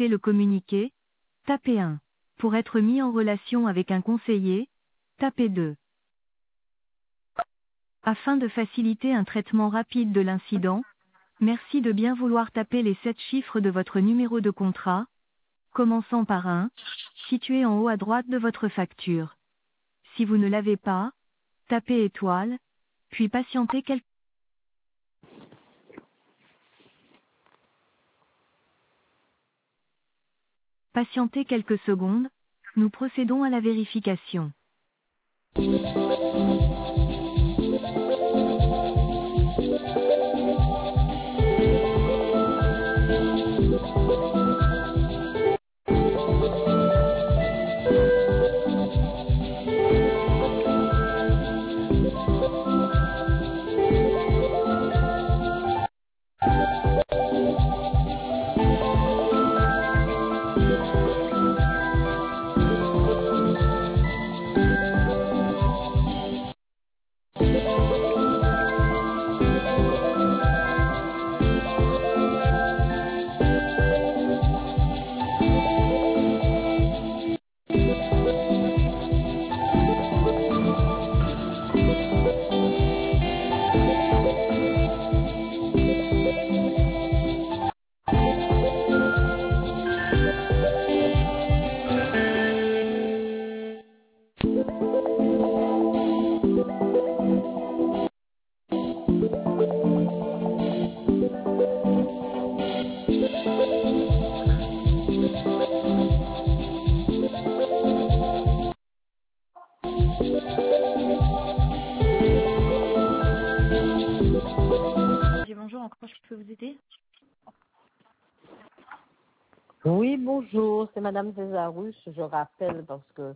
écouter le communiqué, tapez 1. Pour être mis en relation avec un conseiller, tapez 2. Afin de faciliter un traitement rapide de l'incident, merci de bien vouloir taper les 7 chiffres de votre numéro de contrat, commençant par 1, situé en haut à droite de votre facture. Si vous ne l'avez pas, tapez étoile, puis patientez quelques secondes, nous procédons à la vérification. Bonjour, encore je peux vous aider? Oui, bonjour, c'est Madame Césarus. Je rappelle parce que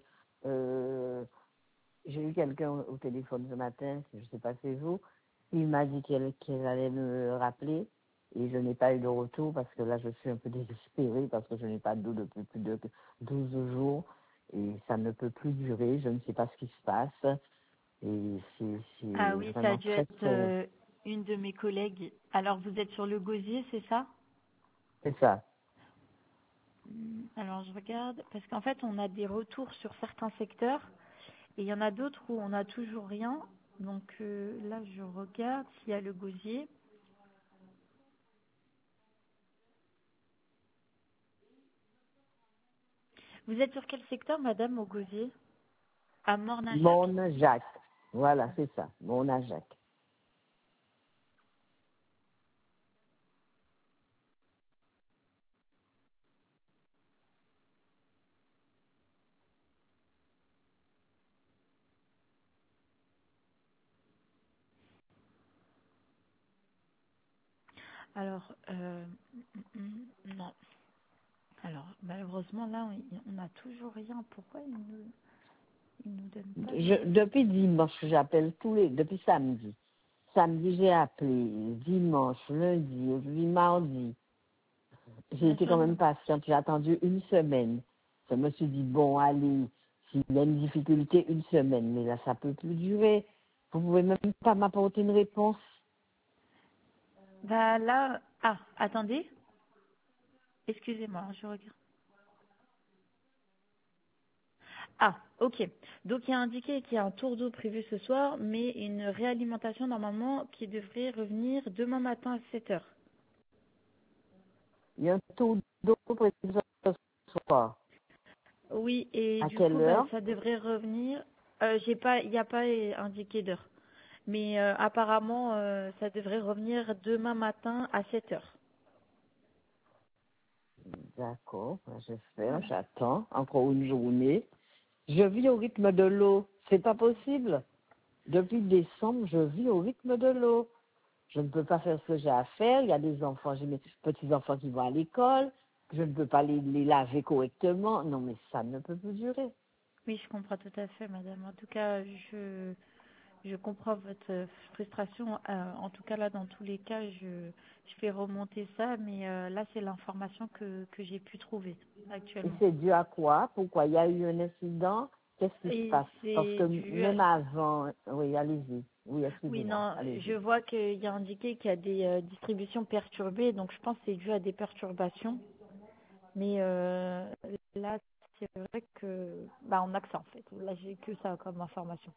j'ai eu quelqu'un au téléphone ce matin, je ne sais pas si c'est vous, il m'a dit qu'elle allait me rappeler et je n'ai pas eu de retour parce que là je suis un peu désespérée parce que je n'ai pas d'eau depuis plus de 12 jours et ça ne peut plus durer, je ne sais pas ce qui se passe et c'est Ah oui, ça a vraiment dû très être fort. une de mes collègues. Alors, vous êtes sur le gosier, c'est ça? C'est ça. Alors, je regarde, parce qu'en fait, on a des retours sur certains secteurs, et il y en a d'autres où on n'a toujours rien. Donc là, je regarde s'il y a le gosier. Vous êtes sur quel secteur, madame, au gosier? À Mornajac. Mon Jacques. Voilà, c'est ça, mon Jacques. Alors, non. Alors, malheureusement, là, on n'a toujours rien. Pourquoi il nous donne pas de... Depuis dimanche, j'appelle depuis samedi. Samedi, j'ai appelé, dimanche, lundi, aujourd'hui, mardi. J'ai Bien été sûr, quand même non. patiente, j'ai attendu une semaine. Je me suis dit, bon, allez, s'il y a une difficulté, une semaine, mais là, ça peut plus durer. Vous pouvez même pas m'apporter une réponse. Bah là... Ah, attendez. Excusez-moi, je regarde. Ah, ok. Donc il y a indiqué qu'il y a un tour d'eau prévu ce soir, mais une réalimentation normalement qui devrait revenir demain matin à 7 heures. Il y a un taux d'eau prévu ce soir. Oui, et À du quelle coup, bah, heure? ça devrait revenir. Il n'y a pas indiqué d'heure. Mais apparemment, ça devrait revenir demain matin à 7 heures. D'accord, j'espère, Voilà. j'attends encore une journée. Je vis au rythme de l'eau. C'est pas possible. Depuis décembre, je vis au rythme de l'eau. Je ne peux pas faire ce que j'ai à faire. Il y a des enfants, j'ai mes petits-enfants qui vont à l'école. Je ne peux pas les laver correctement. Non, mais ça ne peut plus durer. Oui, je comprends tout à fait, madame. En tout cas, je comprends votre frustration. En tout cas, là, dans tous les cas, je fais remonter ça, mais là, c'est l'information que j'ai pu trouver Et actuellement. c'est dû à quoi? Pourquoi? Il y a eu un incident? Qu'est-ce qui se Et passe? Parce que c'est dû... même avant, oui, allez-y. Oui, Oui, excusez-moi, non, je allez-y. vois qu'il y a indiqué qu'il y a des distributions perturbées, donc je pense que c'est dû à des perturbations. Mais là, c'est vrai que on a que ça en fait. Là, j'ai que ça comme information.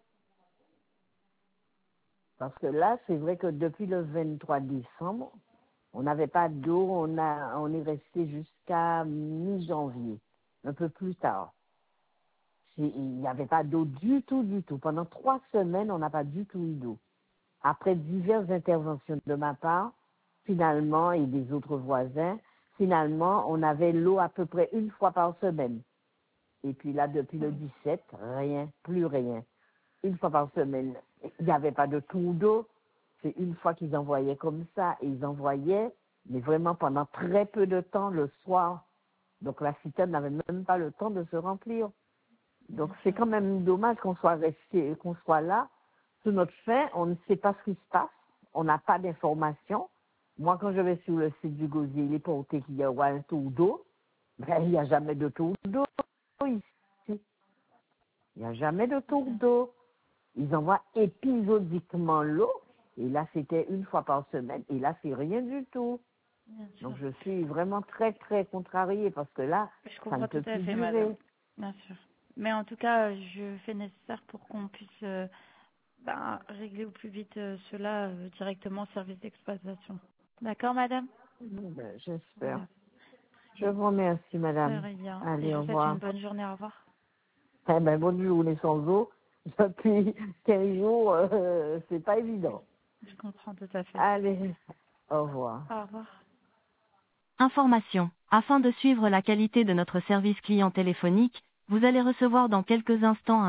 Parce que là, c'est vrai que depuis le 23 décembre, on n'avait pas d'eau, on est resté jusqu'à mi-janvier, un peu plus tard. Il n'y avait pas d'eau du tout, du tout. Pendant 3 semaines, on n'a pas du tout eu d'eau. Après diverses interventions de ma part, finalement, et des autres voisins, finalement, on avait l'eau à peu près une fois par semaine. Et puis là, depuis le 17, rien, plus rien. Une fois par semaine. Il n'y avait pas de tour d'eau. C'est une fois qu'ils envoyaient comme ça. Et ils envoyaient, mais vraiment pendant très peu de temps le soir. Donc la citerne n'avait même pas le temps de se remplir. Donc c'est quand même dommage qu'on soit resté, qu'on soit là. Sur notre fin, on ne sait pas ce qui se passe. On n'a pas d'informations. Moi, quand je vais sur le site du gosier, il est porté qu'il y a un tour d'eau. Ben, il n'y a jamais de tour d'eau ici. Il n'y a jamais de tour d'eau. Ils envoient épisodiquement l'eau. Et là, c'était une fois par semaine. Et là, c'est rien du tout. Bien sûr. Donc, je suis vraiment très, très contrariée parce que là, Je ça ne comprends peut tout à plus fait, durer. madame. Bien sûr. Mais en tout cas, je fais nécessaire pour qu'on puisse régler au plus vite cela directement au service d'exploitation. D'accord, madame? Ben, j'espère. Voilà. Je vous remercie, madame. Très bien. Et Allez, je au vous souhaite revoir. une bonne journée. Au revoir. Eh ben, bonne journée sans eau. Depuis 15 jours, c'est pas évident. Je comprends tout à fait. Allez, au revoir. Au revoir. Information. Afin de suivre la qualité de notre service client téléphonique, vous allez recevoir dans quelques instants un